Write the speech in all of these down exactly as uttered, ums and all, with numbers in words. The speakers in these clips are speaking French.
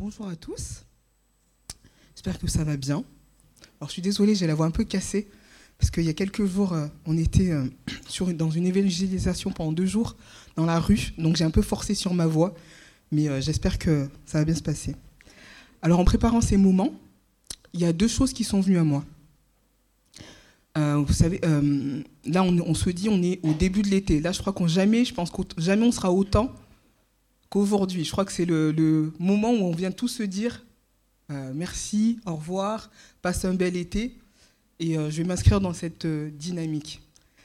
bonjour à tous. J'espère que ça va bien. Alors, je suis désolée, j'ai la voix un peu cassée, parce qu'il y a quelques jours, euh, on était euh, sur, dans une évangélisation pendant deux jours dans la rue, donc j'ai un peu forcé sur ma voix, mais euh, j'espère que ça va bien se passer. Alors, en préparant ces moments, il y a deux choses qui sont venues à moi. Euh, vous savez, euh, là, on, on se dit, on est au début de l'été. Là, je crois qu'on jamais, je pense que jamais on sera autant qu'aujourd'hui. Je crois que c'est le, le moment où on vient tous se dire euh, merci, au revoir, passe un bel été. Et euh, je vais m'inscrire dans cette euh, dynamique.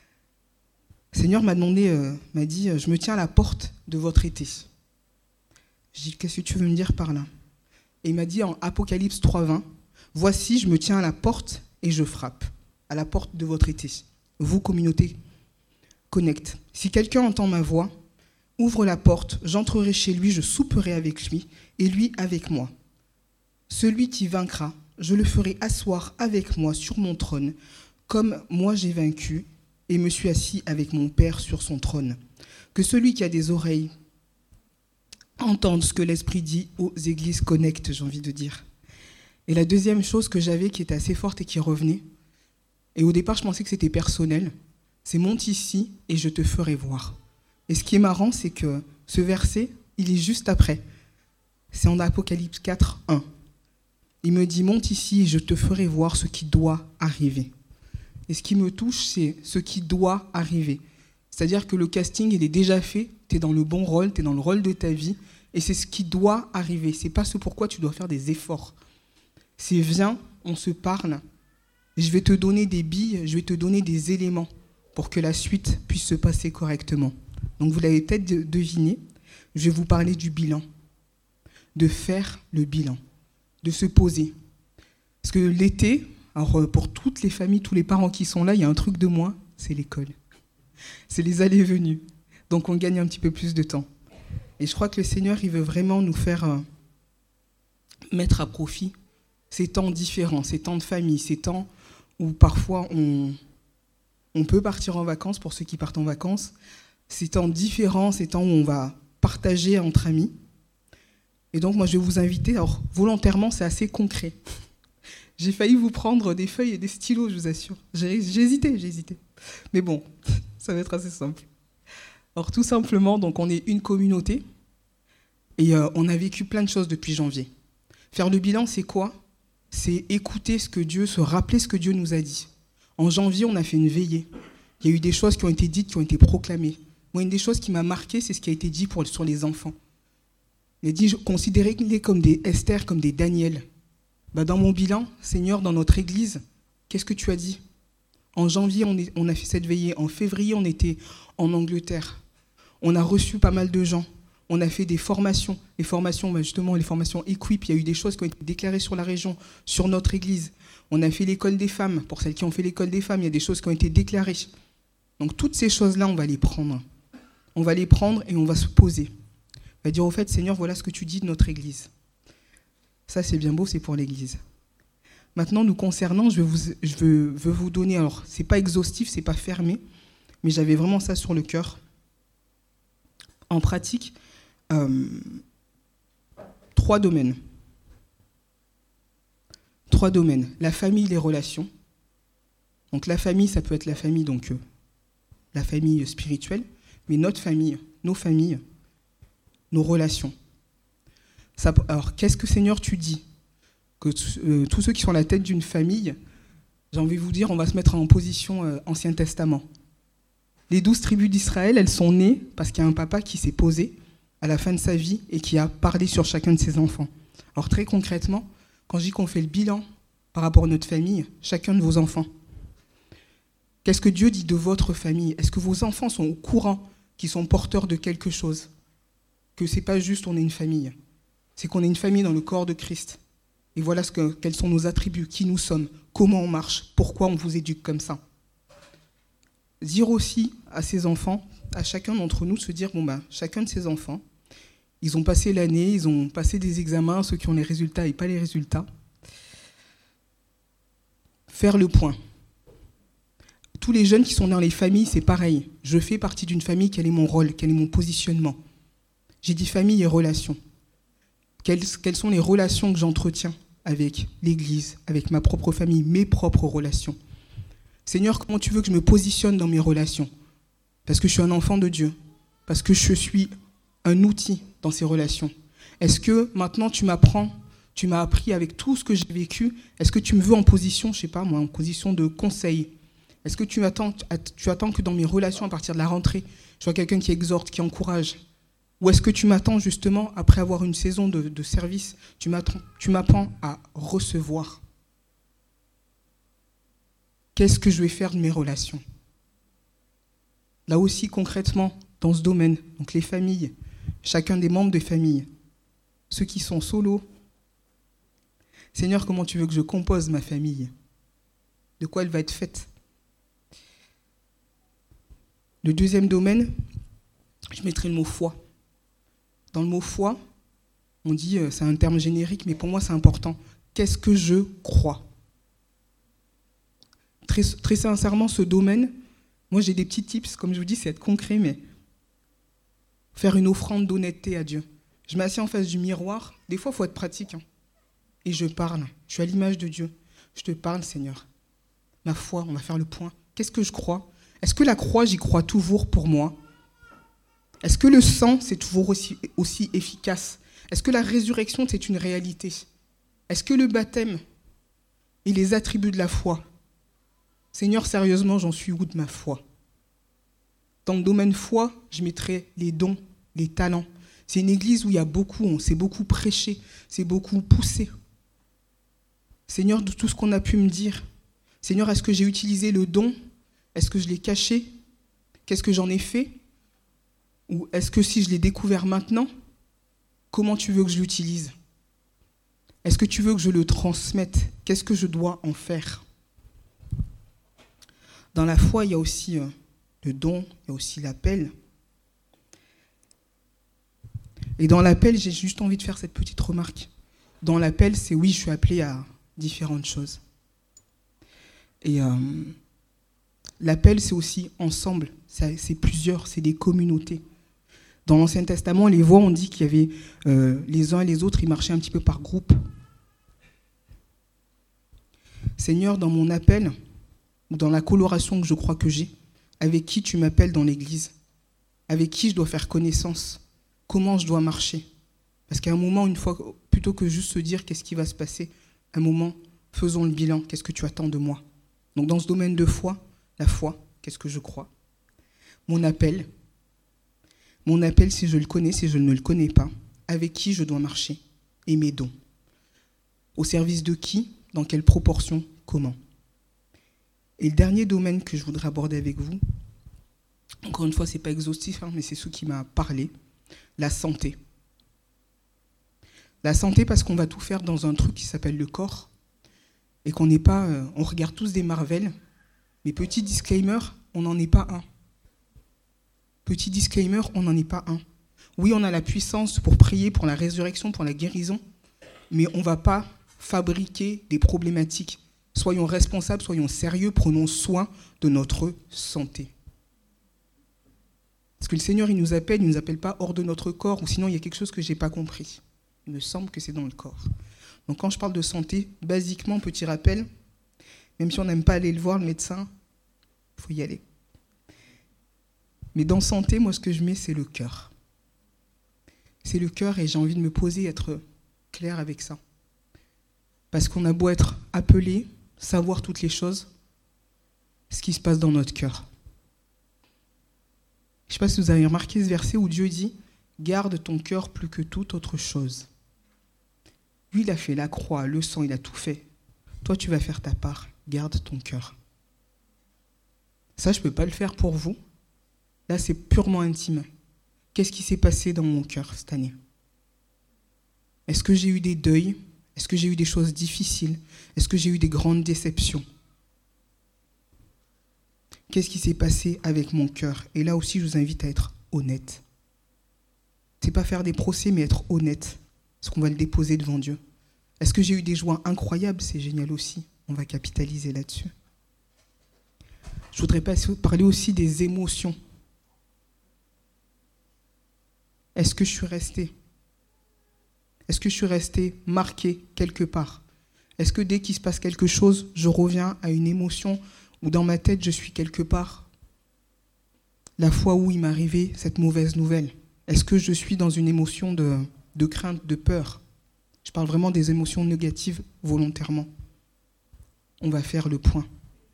Le Seigneur m'a demandé, euh, m'a dit, je me tiens à la porte de votre été. Je dis, qu'est-ce que tu veux me dire par là? Et il m'a dit en Apocalypse trois vingt, voici, je me tiens à la porte et je frappe. À la porte de votre été. Vous, communauté Connect. Si quelqu'un entend ma voix, ouvre la porte, j'entrerai chez lui, je souperai avec lui, et lui avec moi. Celui qui vaincra, je le ferai asseoir avec moi sur mon trône, comme moi j'ai vaincu, et me suis assis avec mon Père sur son trône. Que celui qui a des oreilles entende ce que l'Esprit dit aux églises Connect, j'ai envie de dire. Et la deuxième chose que j'avais, qui était assez forte et qui revenait, et au départ, je pensais que c'était personnel. C'est « monte ici et je te ferai voir ». Et ce qui est marrant, c'est que ce verset, il est juste après. C'est en Apocalypse quatre, un. Il me dit « monte ici et je te ferai voir ce qui doit arriver ». Et ce qui me touche, c'est ce qui doit arriver. C'est-à-dire que le casting, il est déjà fait. Tu es dans le bon rôle, tu es dans le rôle de ta vie. Et c'est ce qui doit arriver. Ce n'est pas ce pourquoi tu dois faire des efforts. C'est « viens, on se parle ». Je vais te donner des billes, je vais te donner des éléments pour que la suite puisse se passer correctement. Donc vous l'avez peut-être deviné, je vais vous parler du bilan, de faire le bilan, de se poser. Parce que l'été, alors pour toutes les familles, tous les parents qui sont là, il y a un truc de moins, c'est l'école. C'est les allées et venues. Donc on gagne un petit peu plus de temps. Et je crois que le Seigneur, il veut vraiment nous faire euh, mettre à profit ces temps différents, ces temps de famille, ces temps où parfois on, on peut partir en vacances, pour ceux qui partent en vacances, ces temps différents, ces temps où on va partager entre amis. Et donc moi je vais vous inviter, alors volontairement c'est assez concret. J'ai failli vous prendre des feuilles et des stylos, je vous assure. J'ai, j'ai hésité, j'ai hésité. Mais bon, ça va être assez simple. Alors tout simplement, donc on est une communauté et euh, on a vécu plein de choses depuis janvier. Faire le bilan, c'est quoi ? C'est écouter ce que Dieu, se rappeler ce que Dieu nous a dit. En janvier, on a fait une veillée. Il y a eu des choses qui ont été dites, qui ont été proclamées. Moi, une des choses qui m'a marqué, c'est ce qui a été dit pour, sur les enfants. Il a dit, considérez-les comme des Esther, comme des Daniel. Bah, dans mon bilan, Seigneur, dans notre église, qu'est-ce que tu as dit ? En janvier, on, est, on a fait cette veillée. En février, on était en Angleterre. On a reçu pas mal de gens. On a fait des formations, les formations, justement, les formations Equip. Il y a eu des choses qui ont été déclarées sur la région, sur notre église. On a fait l'école des femmes. Pour celles qui ont fait l'école des femmes, il y a des choses qui ont été déclarées. Donc, toutes ces choses-là, on va les prendre. On va les prendre et on va se poser. On va dire, au fait, Seigneur, voilà ce que tu dis de notre église. Ça, c'est bien beau, c'est pour l'église. Maintenant, nous concernant, je, vais vous, je veux, veux vous donner, alors, c'est pas exhaustif, c'est pas fermé, mais j'avais vraiment ça sur le cœur. En pratique, Euh, trois domaines. Trois domaines. La famille, les relations. Donc la famille, ça peut être la famille, donc euh, la famille spirituelle, mais notre famille, nos familles, nos relations. Ça, alors, qu'est-ce que Seigneur tu dis ? Que euh, tous ceux qui sont à la tête d'une famille, j'ai envie de vous dire, on va se mettre en position euh, Ancien Testament. Les douze tribus d'Israël, elles sont nées parce qu'il y a un papa qui s'est posé à la fin de sa vie et qui a parlé sur chacun de ses enfants. Alors très concrètement, quand je dis qu'on fait le bilan par rapport à notre famille, chacun de vos enfants, qu'est-ce que Dieu dit de votre famille ? Est-ce que vos enfants sont au courant qu'ils sont porteurs de quelque chose ? Que ce n'est pas juste on est une famille, c'est qu'on est une famille dans le corps de Christ. Et voilà ce que, quels sont nos attributs, qui nous sommes, comment on marche, pourquoi on vous éduque comme ça. Dire aussi à ses enfants, à chacun d'entre nous, se dire, bon ben, chacun de ces enfants, ils ont passé l'année, ils ont passé des examens, ceux qui ont les résultats et pas les résultats. Faire le point. Tous les jeunes qui sont dans les familles, c'est pareil. Je fais partie d'une famille, quel est mon rôle, quel est mon positionnement ? J'ai dit famille et relations. Quelles, quelles sont les relations que j'entretiens avec l'Église, avec ma propre famille, mes propres relations. Seigneur, comment tu veux que je me positionne dans mes relations? Parce que je suis un enfant de Dieu, parce que je suis un outil dans ces relations. Est-ce que maintenant tu m'apprends, tu m'as appris avec tout ce que j'ai vécu, est-ce que tu me veux en position, je sais pas moi, en position de conseil? Est-ce que tu attends, tu attends que dans mes relations, à partir de la rentrée, je sois quelqu'un qui exhorte, qui encourage? Ou est-ce que tu m'attends justement, après avoir une saison de, de service, tu m'attends, tu m'apprends à recevoir? Qu'est-ce que je vais faire de mes relations? Là aussi, concrètement, dans ce domaine, donc les familles, chacun des membres des familles, ceux qui sont solos. Seigneur, comment tu veux que je compose ma famille? De quoi elle va être faite? Le deuxième domaine, je mettrai le mot foi. Dans le mot foi, on dit, c'est un terme générique, mais pour moi c'est important. Qu'est-ce que je crois? Très, très sincèrement, ce domaine, moi j'ai des petits tips, comme je vous dis, c'est être concret, mais faire une offrande d'honnêteté à Dieu. Je m'assieds en face du miroir, des fois il faut être pratique, hein, et je parle, je suis à l'image de Dieu. Je te parle, Seigneur. Ma foi, on va faire le point. Qu'est-ce que je crois? Est-ce que la croix, j'y crois toujours pour moi? Est-ce que le sang, c'est toujours aussi, aussi efficace? Est-ce que la résurrection, c'est une réalité? Est-ce que le baptême et les attributs de la foi? Seigneur, sérieusement, j'en suis où de ma foi? Dans le domaine foi, je mettrai les dons, les talents. C'est une église où il y a beaucoup, on s'est beaucoup prêché, c'est beaucoup poussé. Seigneur, de tout ce qu'on a pu me dire, Seigneur, est-ce que j'ai utilisé le don? Est-ce que je l'ai caché? Qu'est-ce que j'en ai fait? Ou est-ce que si je l'ai découvert maintenant, comment tu veux que je l'utilise? Est-ce que tu veux que je le transmette? Qu'est-ce que je dois en faire? Dans la foi, il y a aussi euh, le don, il y a aussi l'appel. Et dans l'appel, j'ai juste envie de faire cette petite remarque. Dans l'appel, c'est oui, je suis appelé à différentes choses. Et euh, l'appel, c'est aussi ensemble, c'est, c'est plusieurs, c'est des communautés. Dans l'Ancien Testament, les voix, on dit qu'il y avait euh, les uns et les autres, ils marchaient un petit peu par groupe. Seigneur, dans mon appel, ou dans la coloration que je crois que j'ai, avec qui tu m'appelles dans l'église? Avec qui je dois faire connaissance? Comment je dois marcher? Parce qu'à un moment, une fois, plutôt que juste se dire qu'est-ce qui va se passer, à un moment, faisons le bilan, qu'est-ce que tu attends de moi? Donc dans ce domaine de foi, la foi, qu'est-ce que je crois? Mon appel, mon appel si je le connais, si je ne le connais pas, avec qui je dois marcher? Et mes dons. Au service de qui? Dans quelle proportion? Comment? Et le dernier domaine que je voudrais aborder avec vous, encore une fois, ce n'est pas exhaustif, hein, mais c'est ce qui m'a parlé, la santé. La santé parce qu'on va tout faire dans un truc qui s'appelle le corps, et qu'on n'est pas, euh, on regarde tous des Marvel, mais petit disclaimer, on n'en est pas un. Petit disclaimer, on n'en est pas un. Oui, on a la puissance pour prier, pour la résurrection, pour la guérison, mais on ne va pas fabriquer des problématiques. Soyons responsables, soyons sérieux, prenons soin de notre santé. Parce que le Seigneur, il nous appelle, il ne nous appelle pas hors de notre corps, ou sinon il y a quelque chose que je n'ai pas compris. Il me semble que c'est dans le corps. Donc quand je parle de santé, basiquement, petit rappel, même si on n'aime pas aller le voir, le médecin, il faut y aller. Mais dans santé, moi, ce que je mets, c'est le cœur. C'est le cœur et j'ai envie de me poser, être clair avec ça. Parce qu'on a beau être appelé, savoir toutes les choses, ce qui se passe dans notre cœur. Je ne sais pas si vous avez remarqué ce verset où Dieu dit « Garde ton cœur plus que toute autre chose ». Lui, il a fait la croix, le sang, il a tout fait. Toi, tu vas faire ta part. Garde ton cœur. Ça, je ne peux pas le faire pour vous. Là, c'est purement intime. Qu'est-ce qui s'est passé dans mon cœur cette année? Est-ce que j'ai eu des deuils? Est-ce que j'ai eu des choses difficiles? Est-ce que j'ai eu des grandes déceptions? Qu'est-ce qui s'est passé avec mon cœur? Et là aussi, je vous invite à être honnête. Ce n'est pas faire des procès, mais être honnête. Parce qu'on va le déposer devant Dieu. Est-ce que j'ai eu des joies incroyables? C'est génial aussi. On va capitaliser là-dessus. Je voudrais parler aussi des émotions. Est-ce que je suis resté? Est-ce que je suis resté marqué quelque part? Est-ce que dès qu'il se passe quelque chose, je reviens à une émotion où dans ma tête, je suis quelque part? La fois où il m'est arrivé cette mauvaise nouvelle, est-ce que je suis dans une émotion de, de crainte, de peur? Je parle vraiment des émotions négatives volontairement. On va faire le point.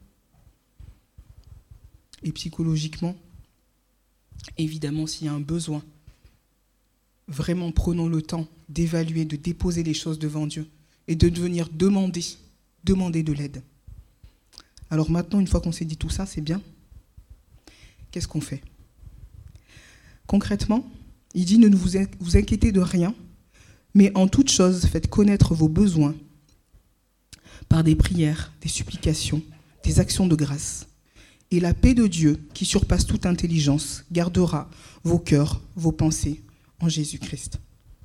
Et psychologiquement, évidemment, s'il y a un besoin, vraiment prenons le temps d'évaluer, de déposer les choses devant Dieu et de venir demander, demander de l'aide. Alors maintenant, une fois qu'on s'est dit tout ça, c'est bien. Qu'est-ce qu'on fait? Concrètement, il dit « Ne vous inquiétez de rien, mais en toute chose, faites connaître vos besoins par des prières, des supplications, des actions de grâce. Et la paix de Dieu, qui surpasse toute intelligence, gardera vos cœurs, vos pensées en Jésus-Christ. »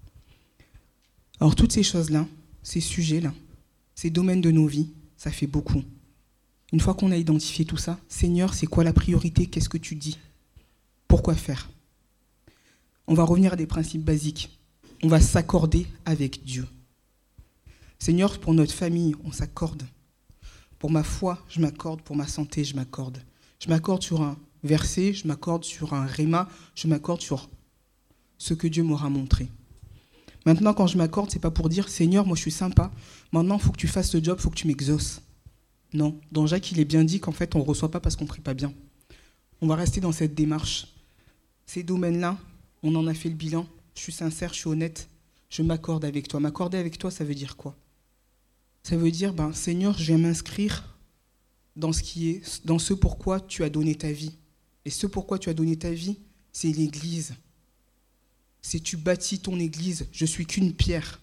Alors toutes ces choses-là, ces sujets-là, ces domaines de nos vies, ça fait beaucoup. Une fois qu'on a identifié tout ça, Seigneur, c'est quoi la priorité? Qu'est-ce que tu dis? Pourquoi faire? On va revenir à des principes basiques. On va s'accorder avec Dieu. Seigneur, pour notre famille, on s'accorde. Pour ma foi, je m'accorde. Pour ma santé, je m'accorde. Je m'accorde sur un verset, je m'accorde sur un réma, je m'accorde sur ce que Dieu m'aura montré. Maintenant, quand je m'accorde, c'est pas pour dire « Seigneur, moi je suis sympa, maintenant il faut que tu fasses ce job, il faut que tu m'exauces. » Non, dans Jacques, il est bien dit qu'en fait, on ne reçoit pas parce qu'on ne prie pas bien. On va rester dans cette démarche. Ces domaines-là, on en a fait le bilan. Je suis sincère, je suis honnête. Je m'accorde avec toi. M'accorder avec toi, ça veut dire quoi? Ça veut dire, ben, Seigneur, je viens m'inscrire dans ce qui est, dans ce pourquoi tu as donné ta vie. Et ce pourquoi tu as donné ta vie, c'est l'Église. C'est tu bâtis ton Église. Je suis qu'une pierre.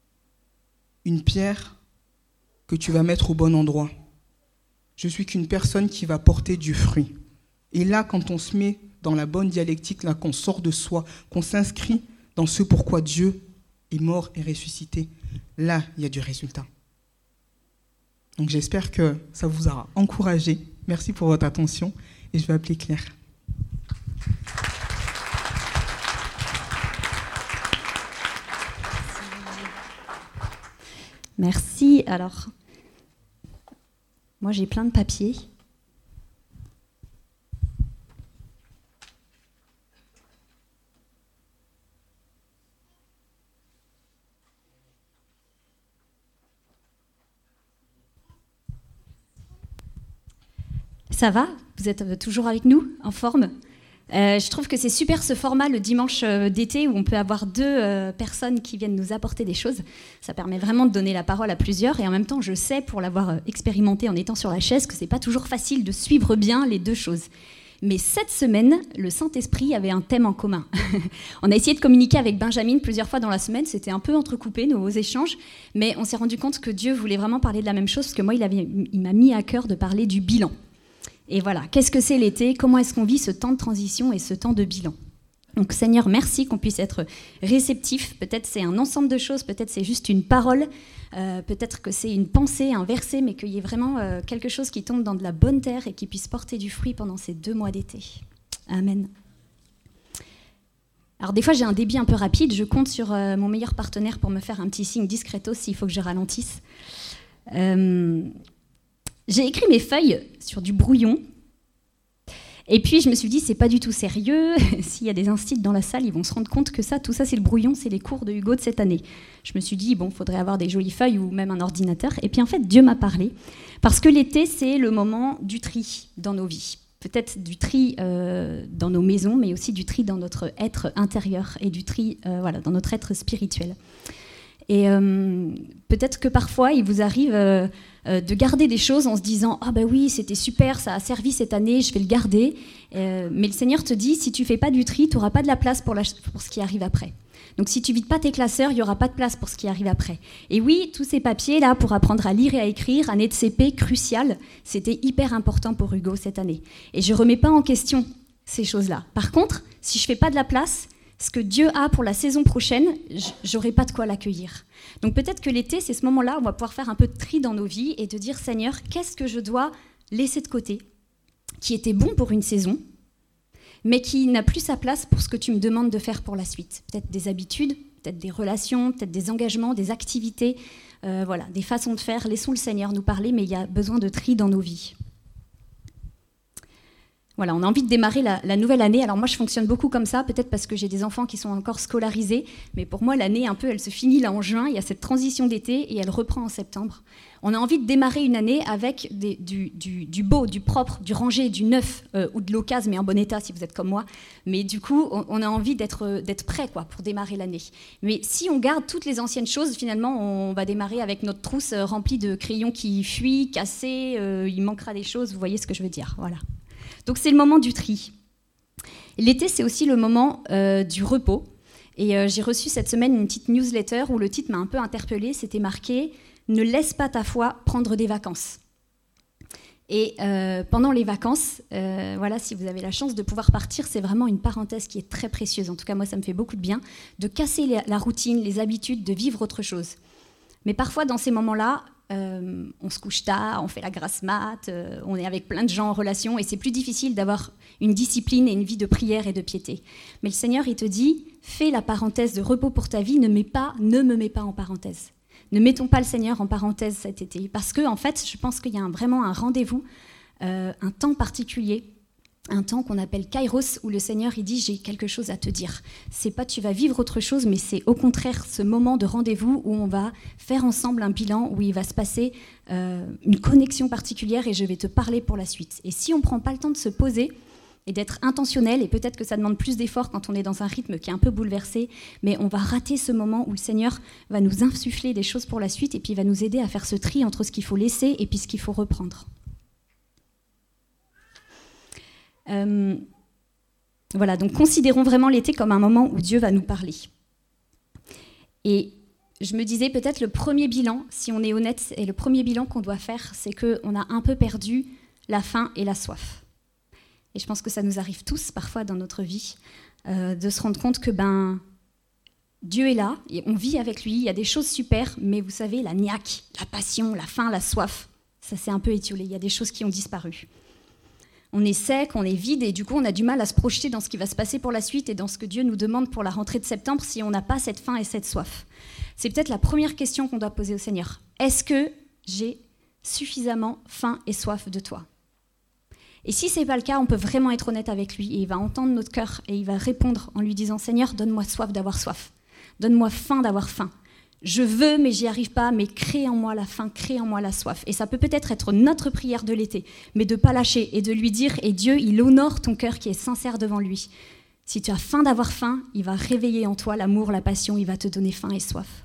Une pierre que tu vas mettre au bon endroit. Je suis qu'une personne qui va porter du fruit. Et là, quand on se met dans la bonne dialectique, là, qu'on sort de soi, qu'on s'inscrit dans ce pourquoi Dieu est mort et ressuscité, là, il y a du résultat. Donc j'espère que ça vous aura encouragé. Merci pour votre attention et je vais appeler Claire. Merci. Alors, moi j'ai plein de papiers. Ça va? Vous êtes toujours avec nous, en forme? Euh, je trouve que c'est super ce format le dimanche d'été où on peut avoir deux euh, personnes qui viennent nous apporter des choses. Ça permet vraiment de donner la parole à plusieurs et en même temps je sais, pour l'avoir expérimenté en étant sur la chaise, que c'est pas toujours facile de suivre bien les deux choses. Mais cette semaine, le Saint-Esprit avait un thème en commun. On a essayé de communiquer avec Benjamin plusieurs fois dans la semaine, c'était un peu entrecoupé nos échanges, mais on s'est rendu compte que Dieu voulait vraiment parler de la même chose, parce que moi il, avait, il m'a mis à cœur de parler du bilan. Et voilà, qu'est-ce que c'est l'été? Comment est-ce qu'on vit ce temps de transition et ce temps de bilan? Donc Seigneur, merci qu'on puisse être réceptif. Peut-être c'est un ensemble de choses, peut-être c'est juste une parole, euh, peut-être que c'est une pensée, un verset, mais qu'il y ait vraiment euh, quelque chose qui tombe dans de la bonne terre et qui puisse porter du fruit pendant ces deux mois d'été. Amen. Alors des fois j'ai un débit un peu rapide, je compte sur euh, mon meilleur partenaire pour me faire un petit signe discretos s'il faut que je ralentisse. Euh... J'ai écrit mes feuilles sur du brouillon. Et puis, je me suis dit, c'est pas du tout sérieux. S'il y a des instits dans la salle, ils vont se rendre compte que ça, tout ça, c'est le brouillon, c'est les cours de Hugo de cette année. Je me suis dit, bon, il faudrait avoir des jolies feuilles ou même un ordinateur. Et puis, en fait, Dieu m'a parlé. Parce que l'été, c'est le moment du tri dans nos vies. Peut-être du tri euh, dans nos maisons, mais aussi du tri dans notre être intérieur et du tri euh, voilà, dans notre être spirituel. Et euh, peut-être que parfois, il vous arrive euh, euh, de garder des choses en se disant « Ah ben oui, c'était super, ça a servi cette année, je vais le garder. Euh, » Mais le Seigneur te dit « Si tu ne fais pas du tri, tu n'auras pas de la place pour, la, pour ce qui arrive après. » Donc si tu ne vides pas tes classeurs, il n'y aura pas de place pour ce qui arrive après. Et oui, tous ces papiers-là, pour apprendre à lire et à écrire, année de C P cruciale, c'était hyper important pour Hugo cette année. Et je ne remets pas en question ces choses-là. Par contre, si je ne fais pas de la place, ce que Dieu a pour la saison prochaine, j'aurai pas de quoi l'accueillir. Donc peut-être que l'été, c'est ce moment-là où on va pouvoir faire un peu de tri dans nos vies et de dire, Seigneur, qu'est-ce que je dois laisser de côté, qui était bon pour une saison, mais qui n'a plus sa place pour ce que tu me demandes de faire pour la suite. Peut-être des habitudes, peut-être des relations, peut-être des engagements, des activités, euh, voilà, des façons de faire. Laissons le Seigneur nous parler, mais il y a besoin de tri dans nos vies. Voilà, on a envie de démarrer la, la nouvelle année. Alors moi, je fonctionne beaucoup comme ça, peut-être parce que j'ai des enfants qui sont encore scolarisés, mais pour moi, l'année, un peu, elle se finit là en juin, il y a cette transition d'été et elle reprend en septembre. On a envie de démarrer une année avec des, du, du, du beau, du propre, du rangé, du neuf, euh, ou de l'occasion, mais en bon état si vous êtes comme moi. Mais du coup, on, on a envie d'être, d'être prêt quoi, pour démarrer l'année. Mais si on garde toutes les anciennes choses, finalement, on va démarrer avec notre trousse euh, remplie de crayons qui fuient, cassés, euh, il manquera des choses, vous voyez ce que je veux dire, voilà. Donc c'est le moment du tri. L'été, c'est aussi le moment euh, du repos. Et euh, j'ai reçu cette semaine une petite newsletter où le titre m'a un peu interpellée. C'était marqué « Ne laisse pas ta foi prendre des vacances ». Et euh, pendant les vacances, euh, voilà, si vous avez la chance de pouvoir partir, c'est vraiment une parenthèse qui est très précieuse. En tout cas, moi, ça me fait beaucoup de bien de casser les, la routine, les habitudes, de vivre autre chose. Mais parfois, dans ces moments-là, Euh, on se couche tard, on fait la grasse mat, euh, on est avec plein de gens en relation et c'est plus difficile d'avoir une discipline et une vie de prière et de piété. Mais le Seigneur, il te dit, fais la parenthèse de repos pour ta vie, ne, mets pas, ne me mets pas en parenthèse. Ne mettons pas le Seigneur en parenthèse cet été. Parce que, en fait, je pense qu'il y a un, vraiment un rendez-vous, euh, un temps particulier, un temps qu'on appelle Kairos, où le Seigneur il dit « j'ai quelque chose à te dire ». C'est pas tu vas vivre autre chose, mais c'est au contraire ce moment de rendez-vous où on va faire ensemble un bilan, où il va se passer euh, une connexion particulière et je vais te parler pour la suite. Et si on ne prend pas le temps de se poser et d'être intentionnel, et peut-être que ça demande plus d'efforts quand on est dans un rythme qui est un peu bouleversé, mais on va rater ce moment où le Seigneur va nous insuffler des choses pour la suite et puis il va nous aider à faire ce tri entre ce qu'il faut laisser et puis ce qu'il faut reprendre. Euh, voilà, donc considérons vraiment l'été comme un moment où Dieu va nous parler. Et je me disais peut-être le premier bilan, si on est honnête, et le premier bilan qu'on doit faire, c'est qu'on a un peu perdu la faim et la soif. Et je pense que ça nous arrive tous parfois dans notre vie, euh, de se rendre compte que ben, Dieu est là, et on vit avec lui, il y a des choses super, mais vous savez, la niaque, la passion, la faim, la soif, ça s'est un peu étiolé, il y a des choses qui ont disparu. On est sec, on est vide et du coup on a du mal à se projeter dans ce qui va se passer pour la suite et dans ce que Dieu nous demande pour la rentrée de septembre si on n'a pas cette faim et cette soif. C'est peut-être la première question qu'on doit poser au Seigneur. Est-ce que j'ai suffisamment faim et soif de toi ? Et si ce n'est pas le cas, on peut vraiment être honnête avec lui et il va entendre notre cœur et il va répondre en lui disant « Seigneur, donne-moi soif d'avoir soif, donne-moi faim d'avoir faim. Je veux, mais j'y arrive pas, mais crée en moi la faim, crée en moi la soif. » Et ça peut peut-être être notre prière de l'été, mais de ne pas lâcher et de lui dire, et Dieu, il honore ton cœur qui est sincère devant lui. Si tu as faim d'avoir faim, il va réveiller en toi l'amour, la passion, il va te donner faim et soif.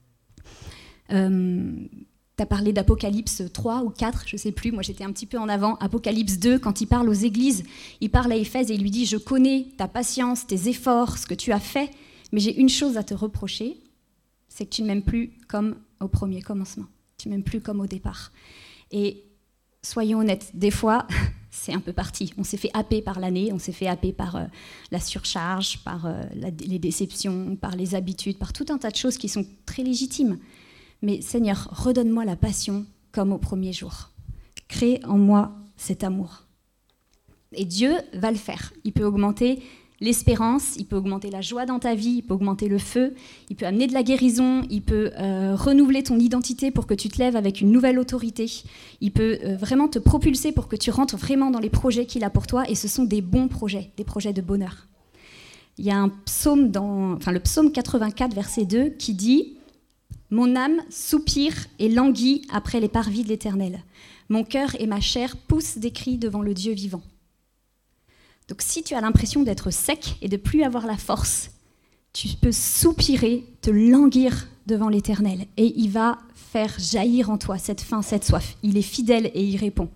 Euh, tu as parlé d'Apocalypse trois ou quatre, je ne sais plus, moi j'étais un petit peu en avant. Apocalypse deux, quand il parle aux églises, il parle à Éphèse et il lui dit « Je connais ta patience, tes efforts, ce que tu as fait, mais j'ai une chose à te reprocher. » c'est que tu ne m'aimes plus comme au premier commencement. Tu ne m'aimes plus comme au départ. Et soyons honnêtes, des fois, c'est un peu parti. On s'est fait happer par l'année, on s'est fait happer par euh, la surcharge, par euh, la, les déceptions, par les habitudes, par tout un tas de choses qui sont très légitimes. Mais Seigneur, redonne-moi la passion comme au premier jour. Crée en moi cet amour. Et Dieu va le faire. Il peut augmenter l'espérance, il peut augmenter la joie dans ta vie, il peut augmenter le feu, il peut amener de la guérison, il peut euh, renouveler ton identité pour que tu te lèves avec une nouvelle autorité, il peut euh, vraiment te propulser pour que tu rentres vraiment dans les projets qu'il a pour toi, et ce sont des bons projets, des projets de bonheur. Il y a un psaume, dans, enfin le psaume quatre-vingt-quatre, verset deux, qui dit « Mon âme soupire et languit après les parvis de l'Éternel. Mon cœur et ma chair poussent des cris devant le Dieu vivant. » Donc si tu as l'impression d'être sec et de ne plus avoir la force, tu peux soupirer, te languir devant l'Éternel et il va faire jaillir en toi cette faim, cette soif. Il est fidèle et il répond.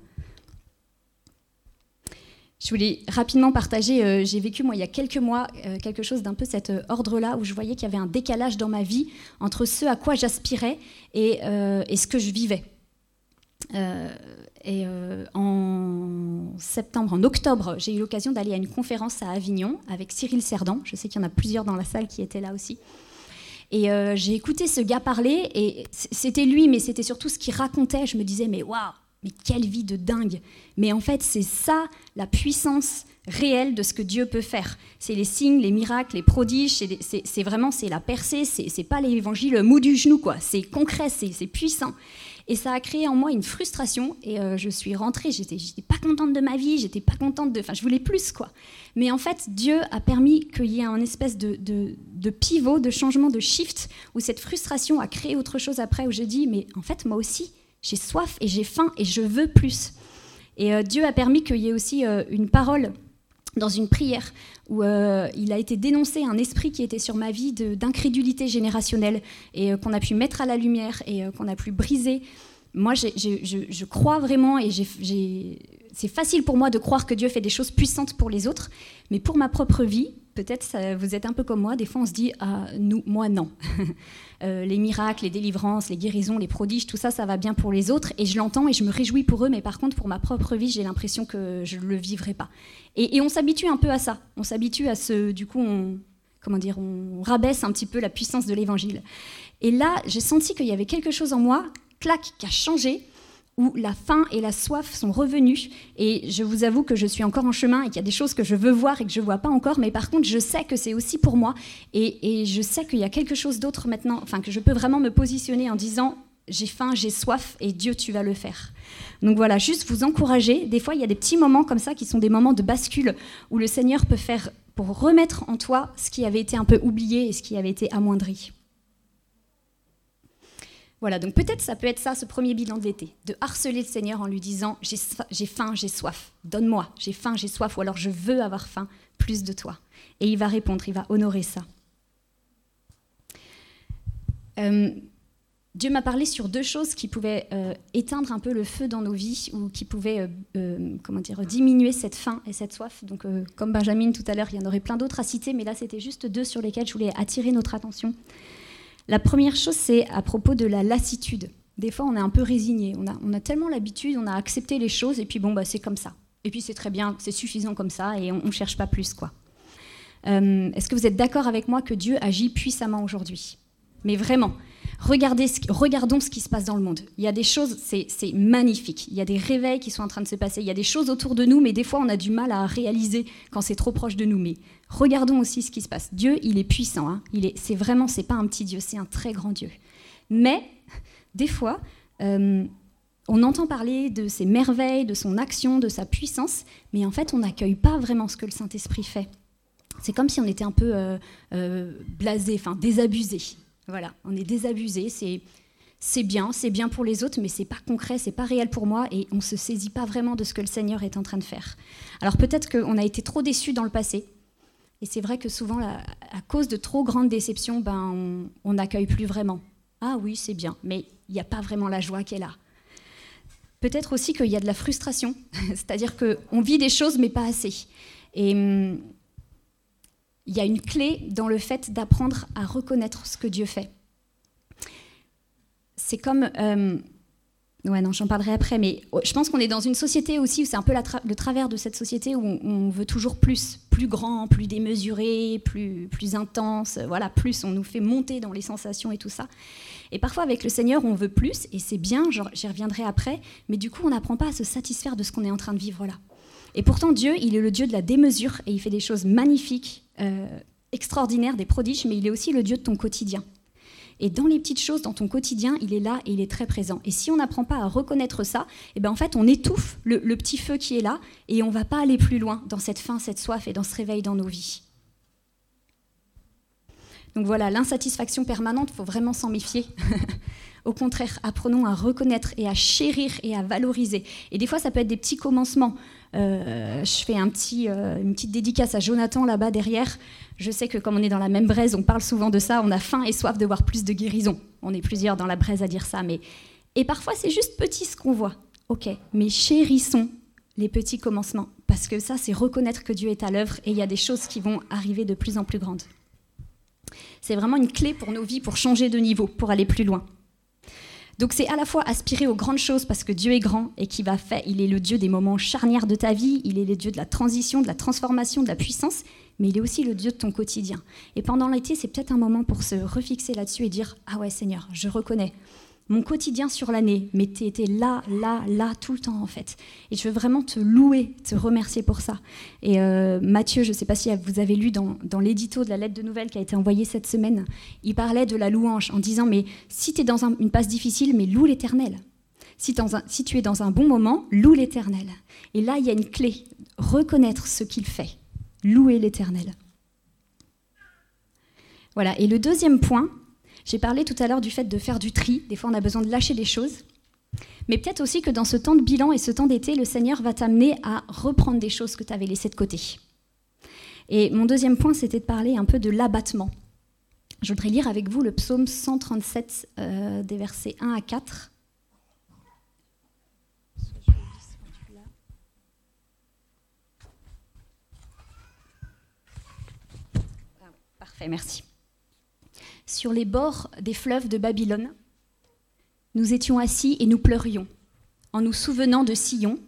Je voulais rapidement partager, euh, j'ai vécu moi il y a quelques mois euh, quelque chose d'un peu cet euh, ordre-là où je voyais qu'il y avait un décalage dans ma vie entre ce à quoi j'aspirais et, euh, et ce que je vivais. Euh, et euh, en septembre, en octobre, j'ai eu l'occasion d'aller à une conférence à Avignon avec Cyril Cerdan. Je sais qu'il y en a plusieurs dans la salle qui étaient là aussi. Et euh, j'ai écouté ce gars parler, et c'était lui, mais c'était surtout ce qu'il racontait. Je me disais, mais waouh, mais quelle vie de dingue! Mais en fait, c'est ça la puissance réelle de ce que Dieu peut faire. C'est les signes, les miracles, les prodiges, c'est, c'est, c'est vraiment c'est la percée, c'est, c'est pas l'évangile mou du genou, quoi. C'est concret, c'est, c'est puissant. Et ça a créé en moi une frustration, et euh, je suis rentrée, j'étais, j'étais pas contente de ma vie, j'étais pas contente de... Enfin, je voulais plus, quoi. Mais en fait, Dieu a permis qu'il y ait un espèce de, de, de pivot, de changement, de shift, où cette frustration a créé autre chose après, où j'ai dit, mais en fait, moi aussi, j'ai soif et j'ai faim et je veux plus. Et euh, Dieu a permis qu'il y ait aussi euh, une parole dans une prière où euh, il a été dénoncé un esprit qui était sur ma vie de, d'incrédulité générationnelle et euh, qu'on a pu mettre à la lumière et euh, qu'on a pu briser. Moi, j'ai, j'ai, je, je crois vraiment et j'ai, j'ai, c'est facile pour moi de croire que Dieu fait des choses puissantes pour les autres, mais pour ma propre vie, peut-être ça, vous êtes un peu comme moi, des fois on se dit ah, nous, moi non. euh, les miracles, les délivrances, les guérisons, les prodiges, tout ça, ça va bien pour les autres et je l'entends et je me réjouis pour eux, mais par contre pour ma propre vie, j'ai l'impression que je ne le vivrai pas. Et, et on s'habitue un peu à ça, on s'habitue à ce, du coup on, comment dire, on rabaisse un petit peu la puissance de l'évangile. Et là, j'ai senti qu'il y avait quelque chose en moi, clac, qui a changé, où la faim et la soif sont revenus. Et je vous avoue que je suis encore en chemin et qu'il y a des choses que je veux voir et que je ne vois pas encore, mais par contre, je sais que c'est aussi pour moi. Et, et je sais qu'il y a quelque chose d'autre maintenant, enfin, que je peux vraiment me positionner en disant « j'ai faim, j'ai soif et Dieu, tu vas le faire ». Donc voilà, juste vous encourager. Des fois, il y a des petits moments comme ça qui sont des moments de bascule où le Seigneur peut faire pour remettre en toi ce qui avait été un peu oublié et ce qui avait été amoindri. Voilà, donc peut-être ça peut être ça, ce premier bilan de l'été, de harceler le Seigneur en lui disant « j'ai, j'ai faim, j'ai soif, donne-moi, j'ai faim, j'ai soif » ou alors « je veux avoir faim, plus de toi ». Et il va répondre, il va honorer ça. Euh, Dieu m'a parlé sur deux choses qui pouvaient euh, éteindre un peu le feu dans nos vies ou qui pouvaient euh, euh, comment dire, diminuer cette faim et cette soif. Donc euh, comme Benjamin tout à l'heure, il y en aurait plein d'autres à citer, mais là c'était juste deux sur lesquels je voulais attirer notre attention. La première chose, c'est à propos de la lassitude. Des fois, on est un peu résigné. On a, on a tellement l'habitude, on a accepté les choses, et puis bon, bah, c'est comme ça. Et puis c'est très bien, c'est suffisant comme ça, et on ne cherche pas plus, quoi. Euh, est-ce que vous êtes d'accord avec moi que Dieu agit puissamment aujourd'hui ? Mais vraiment, regardez ce, regardons ce qui se passe dans le monde. Il y a des choses, c'est, c'est magnifique. Il y a des réveils qui sont en train de se passer. Il y a des choses autour de nous, mais des fois, on a du mal à réaliser quand c'est trop proche de nous. Mais regardons aussi ce qui se passe. Dieu, il est puissant. Hein. Il est, c'est vraiment, c'est pas un petit Dieu, c'est un très grand Dieu. Mais des fois, euh, on entend parler de ses merveilles, de son action, de sa puissance, mais en fait, on n'accueille pas vraiment ce que le Saint-Esprit fait. C'est comme si on était un peu euh, euh, blasé, enfin désabusé. Voilà, on est désabusé, c'est, c'est bien, c'est bien pour les autres, mais c'est pas concret, c'est pas réel pour moi, et on ne se saisit pas vraiment de ce que le Seigneur est en train de faire. Alors peut-être qu'on a été trop déçus dans le passé, et c'est vrai que souvent, là, à cause de trop grandes déceptions, ben, on n'accueille plus vraiment. Ah oui, c'est bien, mais il n'y a pas vraiment la joie qui est là. Peut-être aussi qu'il y a de la frustration, c'est-à-dire qu'on vit des choses, mais pas assez. Et hum, il y a une clé dans le fait d'apprendre à reconnaître ce que Dieu fait. C'est comme... Euh, ouais, non, j'en parlerai après, mais je pense qu'on est dans une société aussi où c'est un peu la tra- le travers de cette société où on, on veut toujours plus, plus grand, plus démesuré, plus, plus intense, voilà, plus, on nous fait monter dans les sensations et tout ça. Et parfois, avec le Seigneur, on veut plus, et c'est bien, genre, j'y reviendrai après, mais du coup, on n'apprend pas à se satisfaire de ce qu'on est en train de vivre là. Et pourtant, Dieu, il est le Dieu de la démesure, et il fait des choses magnifiques, euh, extraordinaires, des prodiges, mais il est aussi le Dieu de ton quotidien. Et dans les petites choses, dans ton quotidien, il est là et il est très présent. Et si on n'apprend pas à reconnaître ça, eh ben en fait, on étouffe le, le petit feu qui est là, et on ne va pas aller plus loin dans cette faim, cette soif et dans ce réveil dans nos vies. Donc voilà, l'insatisfaction permanente, il faut vraiment s'en méfier. Au contraire, apprenons à reconnaître et à chérir et à valoriser. Et des fois, ça peut être des petits commencements. Euh, je fais un petit, euh, une petite dédicace à Jonathan là-bas derrière. Je sais que comme on est dans la même braise, on parle souvent de ça. On a faim et soif de voir plus de guérison. On est plusieurs dans la braise à dire ça. Mais... Et parfois, c'est juste petit ce qu'on voit. Ok, mais chérissons les petits commencements. Parce que ça, c'est reconnaître que Dieu est à l'œuvre et il y a des choses qui vont arriver de plus en plus grandes. C'est vraiment une clé pour nos vies, pour changer de niveau, pour aller plus loin. Donc c'est à la fois aspirer aux grandes choses parce que Dieu est grand et qu'il va faire, il est le Dieu des moments charnières de ta vie, il est le Dieu de la transition, de la transformation, de la puissance, mais il est aussi le Dieu de ton quotidien. Et pendant l'été, c'est peut-être un moment pour se refixer là-dessus et dire « Ah ouais Seigneur, je reconnais, mon quotidien sur l'année, mais tu étais là, là, là, tout le temps en fait. Et je veux vraiment te louer, te remercier pour ça. Et euh, Matthieu, je ne sais pas si vous avez lu dans, dans l'édito de la lettre de nouvelles qui a été envoyée cette semaine, il parlait de la louange en disant, mais si tu es dans un, une passe difficile, mais loue l'Éternel. Si, dans un, si tu es dans un bon moment, loue l'Éternel. Et là, il y a une clé, reconnaître ce qu'il fait, louer l'Éternel. Voilà, et le deuxième point, j'ai parlé tout à l'heure du fait de faire du tri. Des fois, on a besoin de lâcher des choses. Mais peut-être aussi que dans ce temps de bilan et ce temps d'été, le Seigneur va t'amener à reprendre des choses que tu avais laissées de côté. Et mon deuxième point, c'était de parler un peu de l'abattement. Je voudrais lire avec vous le psaume cent trente-sept, euh, des versets un à quatre. Parfait, merci. Sur les bords des fleuves de Babylone, nous étions assis et nous pleurions, en nous souvenant de Sion.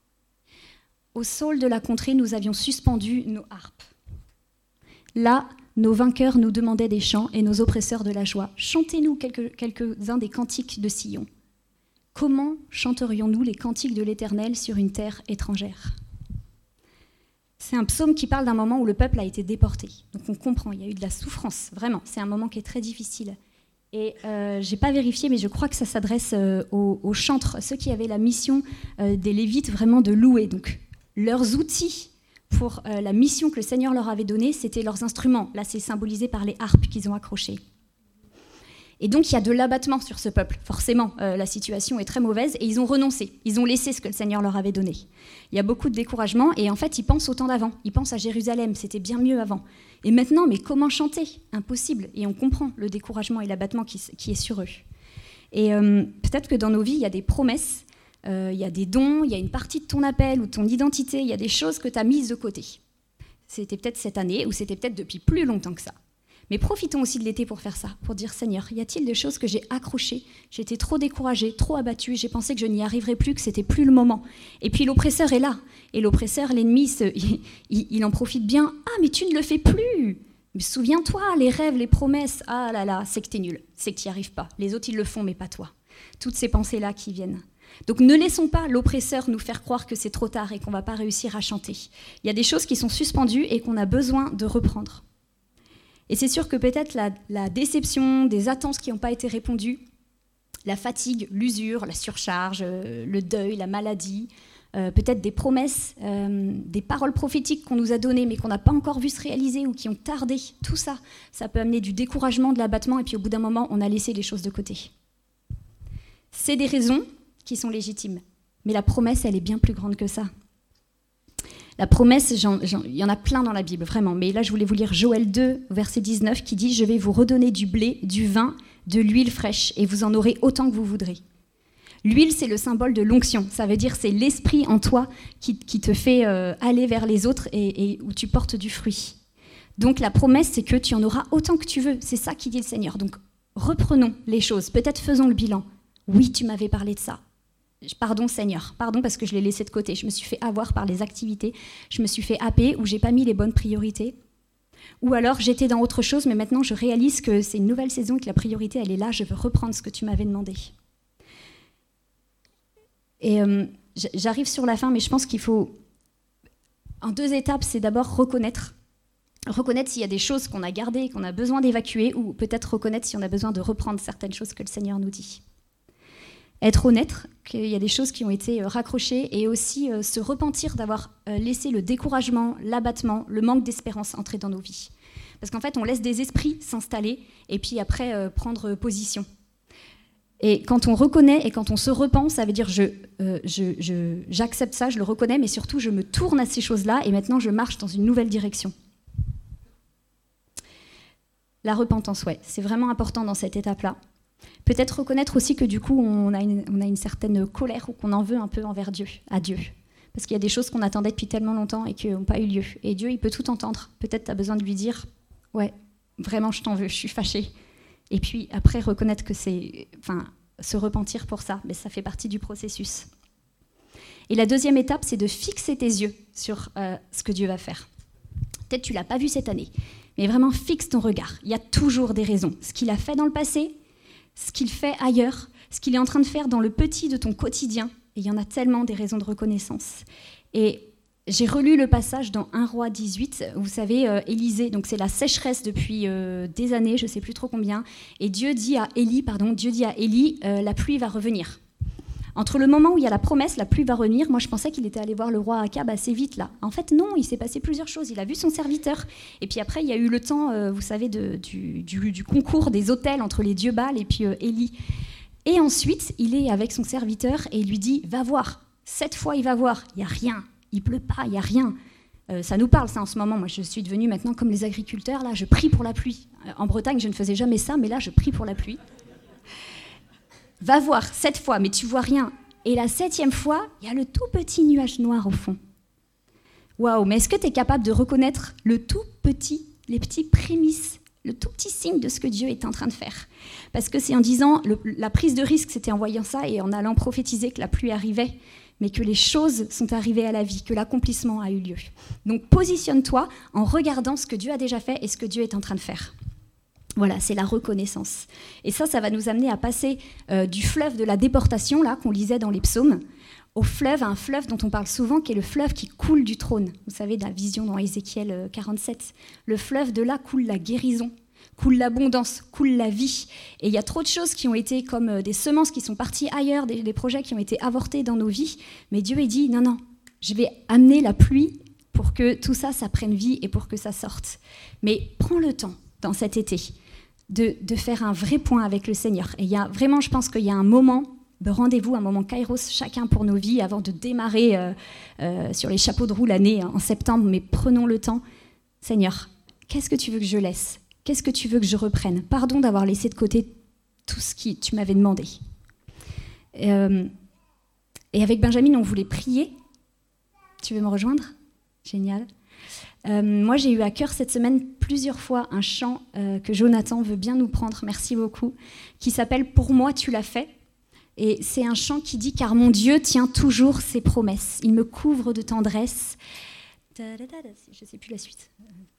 Au saule de la contrée, nous avions suspendu nos harpes. Là, nos vainqueurs nous demandaient des chants et nos oppresseurs de la joie. Chantez-nous quelques, quelques-uns des cantiques de Sion. Comment chanterions-nous les cantiques de l'Éternel sur une terre étrangère ? C'est un psaume qui parle d'un moment où le peuple a été déporté. Donc on comprend, il y a eu de la souffrance, vraiment. C'est un moment qui est très difficile. Et euh, je n'ai pas vérifié, mais je crois que ça s'adresse euh, aux, aux chantres, ceux qui avaient la mission euh, des Lévites vraiment de louer. Donc leurs outils pour euh, la mission que le Seigneur leur avait donnée, c'était leurs instruments. Là, c'est symbolisé par les harpes qu'ils ont accrochées. Et donc, il y a de l'abattement sur ce peuple. Forcément, euh, la situation est très mauvaise et ils ont renoncé. Ils ont laissé ce que le Seigneur leur avait donné. Il y a beaucoup de découragement et en fait, ils pensent au temps d'avant. Ils pensent à Jérusalem, c'était bien mieux avant. Et maintenant, mais comment chanter ? Impossible. Et on comprend le découragement et l'abattement qui, qui est sur eux. Et euh, peut-être que dans nos vies, il y a des promesses, euh, il y a des dons, il y a une partie de ton appel ou de ton identité, il y a des choses que tu as mises de côté. C'était peut-être cette année ou c'était peut-être depuis plus longtemps que ça. Mais profitons aussi de l'été pour faire ça, pour dire « Seigneur, y a-t-il des choses que j'ai accrochées ? J'étais trop découragée, trop abattue, j'ai pensé que je n'y arriverais plus, que c'était plus le moment. » Et puis l'oppresseur est là. Et l'oppresseur, l'ennemi, se, il, il en profite bien. « Ah, mais tu ne le fais plus ! Mais souviens-toi, les rêves, les promesses, ah là là, c'est que t'es nul, c'est que tu n'y arrives pas. Les autres, ils le font, mais pas toi. » Toutes ces pensées-là qui viennent. Donc ne laissons pas l'oppresseur nous faire croire que c'est trop tard et qu'on ne va pas réussir à chanter. Il y a des choses qui sont suspendues et qu'on a besoin de reprendre. Et c'est sûr que peut-être la, la déception, des attentes qui n'ont pas été répondues, la fatigue, l'usure, la surcharge, euh, le deuil, la maladie, euh, peut-être des promesses, euh, des paroles prophétiques qu'on nous a données mais qu'on n'a pas encore vu se réaliser ou qui ont tardé, tout ça, ça peut amener du découragement, de l'abattement et puis au bout d'un moment, on a laissé les choses de côté. C'est des raisons qui sont légitimes, mais la promesse, elle est bien plus grande que ça. La promesse, j'en, j'en, il y en a plein dans la Bible, vraiment. Mais là, je voulais vous lire Joël deux, verset dix-neuf, qui dit « Je vais vous redonner du blé, du vin, de l'huile fraîche, et vous en aurez autant que vous voudrez. » L'huile, c'est le symbole de l'onction. Ça veut dire c'est l'esprit en toi qui, qui te fait euh, aller vers les autres et, et où tu portes du fruit. Donc la promesse, c'est que tu en auras autant que tu veux. C'est ça qui dit le Seigneur. Donc reprenons les choses. Peut-être faisons le bilan. Oui, tu m'avais parlé de ça. Pardon Seigneur, pardon parce que je l'ai laissé de côté. Je me suis fait avoir par les activités, je me suis fait happer ou j'ai pas mis les bonnes priorités. Ou alors j'étais dans autre chose, mais maintenant je réalise que c'est une nouvelle saison et que la priorité elle est là, je veux reprendre ce que tu m'avais demandé. Et euh, j'arrive sur la fin, mais je pense qu'il faut, en deux étapes, c'est d'abord reconnaître. Reconnaître s'il y a des choses qu'on a gardées, qu'on a besoin d'évacuer, ou peut-être reconnaître si on a besoin de reprendre certaines choses que le Seigneur nous dit. Être honnête, qu'il y a des choses qui ont été raccrochées et aussi euh, se repentir d'avoir euh, laissé le découragement, l'abattement, le manque d'espérance entrer dans nos vies. Parce qu'en fait, on laisse des esprits s'installer et puis après euh, prendre position. Et quand on reconnaît et quand on se repent, ça veut dire je, euh, je, je, j'accepte ça, je le reconnais, mais surtout je me tourne à ces choses-là et maintenant je marche dans une nouvelle direction. La repentance, ouais, c'est vraiment important dans cette étape-là. Peut-être reconnaître aussi que du coup, on a, une, on a une certaine colère ou qu'on en veut un peu envers Dieu, à Dieu. Parce qu'il y a des choses qu'on attendait depuis tellement longtemps et qui n'ont pas eu lieu. Et Dieu, il peut tout entendre. Peut-être tu as besoin de lui dire « Ouais, vraiment, je t'en veux, je suis fâchée. » Et puis après, reconnaître que c'est... Enfin, se repentir pour ça, mais ça fait partie du processus. Et la deuxième étape, c'est de fixer tes yeux sur euh, ce que Dieu va faire. Peut-être tu ne l'as pas vu cette année, mais vraiment fixe ton regard. Il y a toujours des raisons. Ce qu'il a fait dans le passé, ce qu'il fait ailleurs, ce qu'il est en train de faire dans le petit de ton quotidien. Et il y en a tellement des raisons de reconnaissance. Et j'ai relu le passage dans un roi dix-huit, vous savez, euh, Élisée, donc c'est la sécheresse depuis euh, des années, je ne sais plus trop combien, et Dieu dit à Élie, pardon, Dieu dit à Élie, euh, la pluie va revenir. Entre le moment où il y a la promesse, la pluie va revenir, moi je pensais qu'il était allé voir le roi Akab assez vite là. En fait non, il s'est passé plusieurs choses, il a vu son serviteur, et puis après il y a eu le temps, euh, vous savez, de, du, du, du concours des autels entre les dieux Baal et puis euh, Élie. Et ensuite, il est avec son serviteur et il lui dit, va voir, cette fois il va voir, il n'y a rien. Il pleut pas, il n'y a rien. Euh, ça nous parle, ça, en ce moment. Moi, je suis devenue maintenant comme les agriculteurs. Là, je prie pour la pluie. Euh, en Bretagne, je ne faisais jamais ça, mais là, je prie pour la pluie. Va voir, sept fois, mais tu vois rien. Et la septième fois, il y a le tout petit nuage noir au fond. Waouh, mais est-ce que tu es capable de reconnaître le tout petit, les petits prémices, le tout petit signe de ce que Dieu est en train de faire? Parce que c'est en disant, le, la prise de risque, c'était en voyant ça et en allant prophétiser que la pluie arrivait, mais que les choses sont arrivées à la vie, que l'accomplissement a eu lieu. Donc positionne-toi en regardant ce que Dieu a déjà fait et ce que Dieu est en train de faire. Voilà, c'est la reconnaissance. Et ça, ça va nous amener à passer euh, du fleuve de la déportation, là, qu'on lisait dans les psaumes, au fleuve, à un fleuve dont on parle souvent, qui est le fleuve qui coule du trône. Vous savez, de la vision dans Ézéchiel quarante-sept. Le fleuve de là coule la guérison, coule l'abondance, coule la vie. Et il y a trop de choses qui ont été comme des semences qui sont parties ailleurs, des, des projets qui ont été avortés dans nos vies. Mais Dieu a dit, non, non, je vais amener la pluie pour que tout ça, ça prenne vie et pour que ça sorte. Mais prends le temps, dans cet été, de, de faire un vrai point avec le Seigneur. Et il y a vraiment, je pense qu'il y a un moment de rendez-vous, un moment kairos, chacun pour nos vies, avant de démarrer euh, euh, sur les chapeaux de roue l'année en septembre. Mais prenons le temps. Seigneur, qu'est-ce que tu veux que je laisse ? Qu'est-ce que tu veux que je reprenne ? Pardon d'avoir laissé de côté tout ce que tu m'avais demandé. Euh, et avec Benjamin, on voulait prier. Tu veux me rejoindre ? Génial. Euh, moi, j'ai eu à cœur cette semaine plusieurs fois un chant euh, que Jonathan veut bien nous prendre, merci beaucoup, qui s'appelle « Pour moi, tu l'as fait ». Et c'est un chant qui dit « Car mon Dieu tient toujours ses promesses. Il me couvre de tendresse. » Je ne sais plus la suite.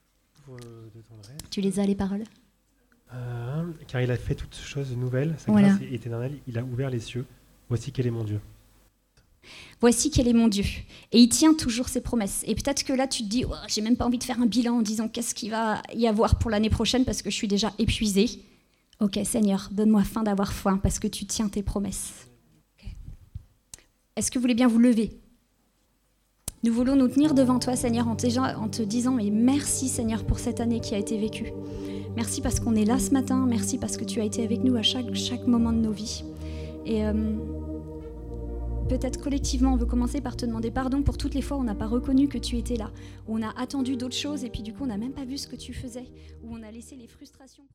De tendresse. Tu les as, les paroles ? euh, Car il a fait toutes choses nouvelles, sa voilà. grâce est éternelle, il a ouvert les cieux. Voici quel est mon Dieu. Voici quel est mon Dieu. Et il tient toujours ses promesses. Et peut-être que là, tu te dis, oh, j'ai même pas envie de faire un bilan en disant qu'est-ce qu'il va y avoir pour l'année prochaine parce que je suis déjà épuisée. Ok, Seigneur, donne-moi faim d'avoir faim parce que tu tiens tes promesses. Okay. Est-ce que vous voulez bien vous lever ? Nous voulons nous tenir devant toi, Seigneur, en te, en te disant mais merci, Seigneur, pour cette année qui a été vécue. Merci parce qu'on est là ce matin. Merci parce que tu as été avec nous à chaque, chaque moment de nos vies. Et euh, peut-être collectivement, on veut commencer par te demander pardon pour toutes les fois où on n'a pas reconnu que tu étais là, où on a attendu d'autres choses et puis du coup, on n'a même pas vu ce que tu faisais, où on a laissé les frustrations...